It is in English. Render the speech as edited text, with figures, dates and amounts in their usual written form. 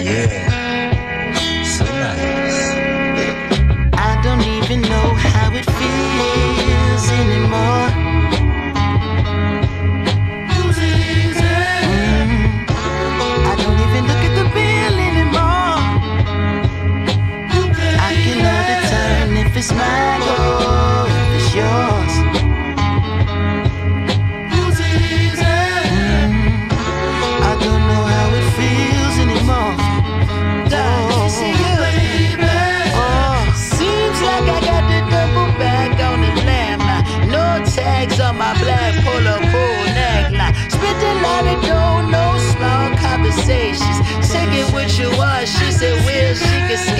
Yeah, so nice. I don't even know how it feels anymore. I don't even look at the bill anymore. I can know the turn if it's mine or if it's yours. I don't know how it feels anymore. Seems like I got to double back on the landline. No tags on my black polo full neckline. Spent a lot of dough, no small conversations. Second what you was, she said, well, she could